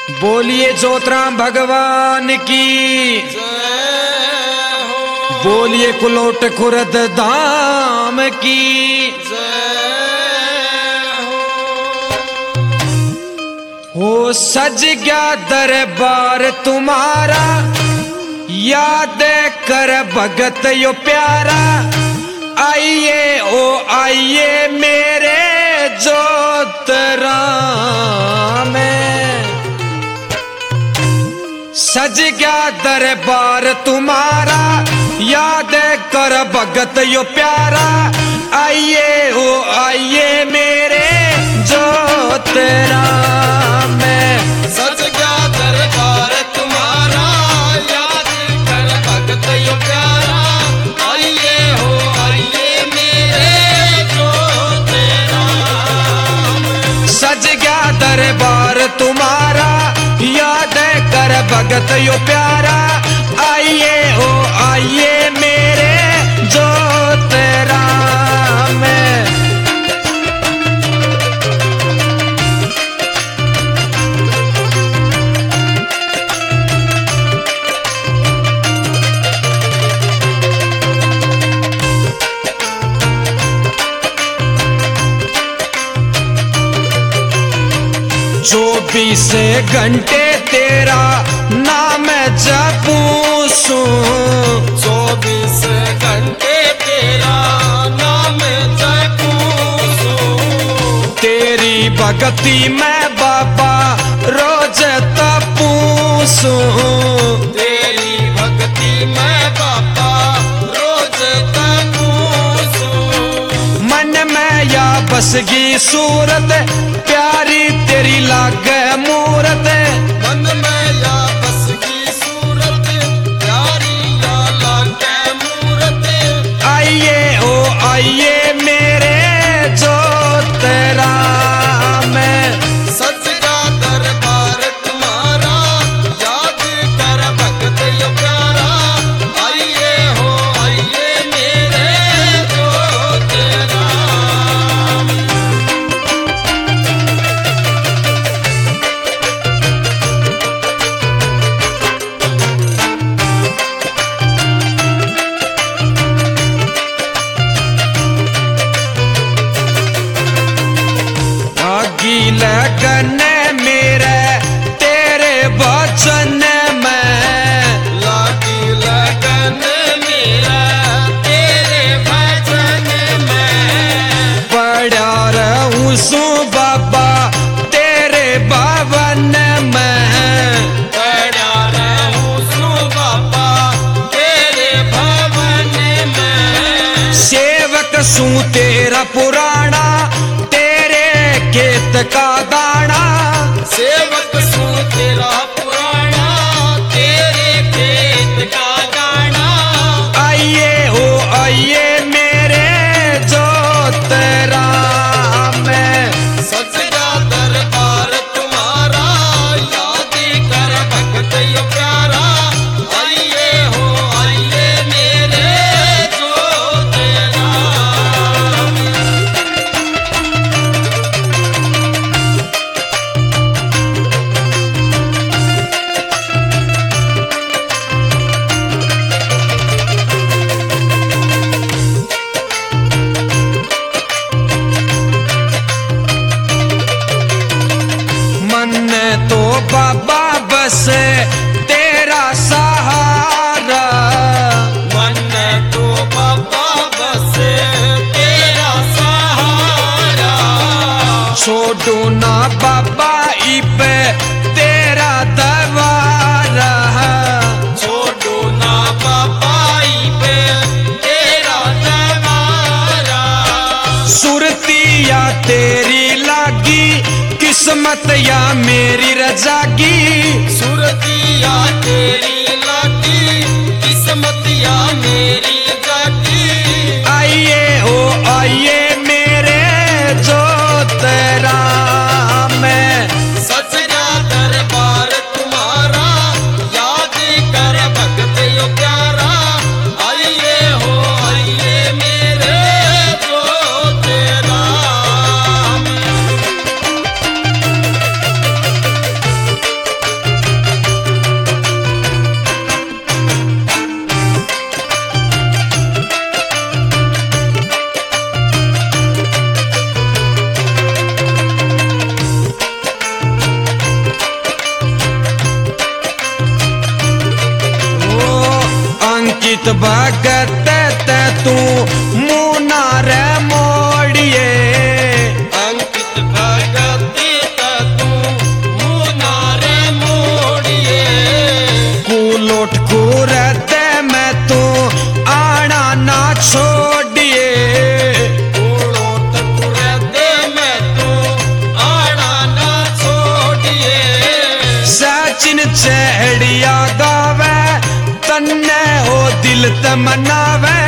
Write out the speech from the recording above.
बोलिए ज्योतराम भगवान की जय हो। बोलिए कुलोट खुरद धाम की जय हो सज गया दरबार तुम्हारा, याद कर भगत यो प्यारा। आइए ओ आइए मेरे ज्योतराम में, सज गया दरबार तुम्हारा, याद कर भगत यो प्यारा। आइए ओ आइए मेरे ज्योतराम में, सज गया दरबार तुम्हारा, याद कर भगत यो प्यारा। आइए हो आइए मेरे ज्योतराम। सज गया दरबार तुम्हारा, याद कर भगत यो प्यारा। आइए ओ आइए मेरे ज्योतराम में। चौबीस घंटे तेरा नाम जपूं, 24 घंटे तेरा नाम जपूं। तेरी भक्ति में बाबा रोज तपूं। तेरी भक्ति में बाबा रोज तपूं। मन में या बसगी सूरत, प्यारी तेरी लागे मूरत। मन में या बसगी सूरत, प्यारी या लागे मूरत। आइए ओ आइए मेरे ज्योतराम में, सज गया दरबार तुम्हारा, याद कर भगत यो प्यारा। आइए हो आइए मेरे ज्योतराम। आगी लगन मेरे तेरे वचन में, लागी लगन मेरा तेरे भजन में। पड़ा रहूं सू बाबा तेरे भवन में। पड़ा रहूं सू बाबा तेरे भवन में। सेवक सू तेरा पुराना, तेरे खेत का दाना। सेवक सू तेरा पुराना, तेरे खेत का दाना। आइए ओ आइए मेरे ज्योतराम में, सज गया दरबार तुम्हारा, याद कर भगत यो प्यारा। आइए हो आइए मेरे ज्योतराम। मन तो बाबा बस तेरा सहारा। मन तो बाबा बस तेरा सहारा। छोड़ो ना बाबा इब तेरा दवारा। छोड़ो ना बाबाई पे तेरा दवारा। सुरतिया तेरी लागी, किस्मत या मेरी रजागी। सुरतिया तेरी लागी, किस्मत या मेरी जागी। आइए ओ आइए मेरे ज्योतराम में, सज गया दरबार तुम्हारा, याद कर भगत यो प्यारा। आइए हो आइए मेरे ज्योतराम। अंकित भगत ते तू मुना रे मोड़िए अंकित भगत तू मुना रे मोड़िए कुलोट कुरते मैं तू आना ना छोड़िए कुलोट कुरते मैं तू आना ना छोड़िए सचिन चढ़िया गावे तन्ने हो दिल तमनावे